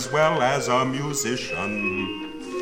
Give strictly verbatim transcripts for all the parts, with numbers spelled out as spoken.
as well as a musician.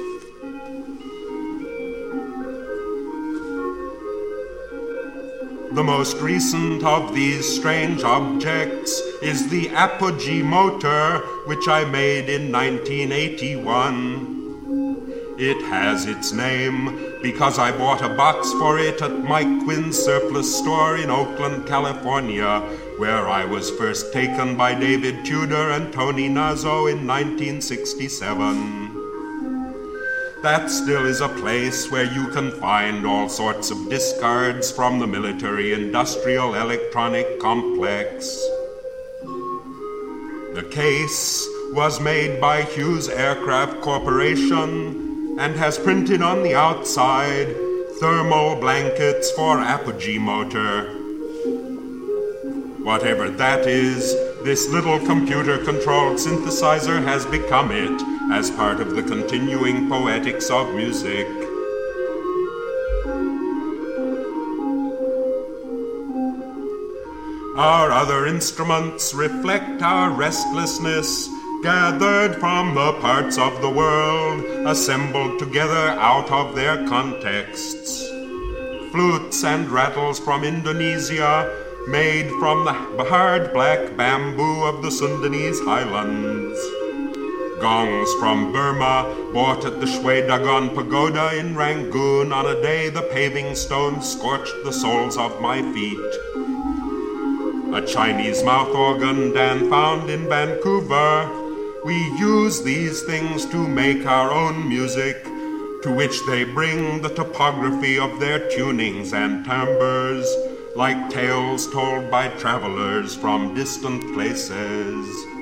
The most recent of these strange objects is the Apogee motor, which I made in nineteen eighty-one. It has its name because I bought a box for it at Mike Quinn's surplus store in Oakland, California, where I was first taken by David Tudor and Tony Nazzo in nineteen sixty-seven. That still is a place where you can find all sorts of discards from the military-industrial electronic complex. The case was made by Hughes Aircraft Corporation and has printed on the outside thermal blankets for Apogee motor. Whatever that is, this little computer-controlled synthesizer has become it as part of the continuing poetics of music. Our other instruments reflect our restlessness, gathered from the parts of the world, assembled together out of their contexts. Flutes and rattles from Indonesia, made from the hard black bamboo of the Sundanese highlands. Gongs from Burma, bought at the Shwe Dagon Pagoda in Rangoon on a day the paving stones scorched the soles of my feet. A Chinese mouth organ Dan found in Vancouver. We use these things to make our own music, to which they bring the topography of their tunings and timbres, like tales told by travelers from distant places.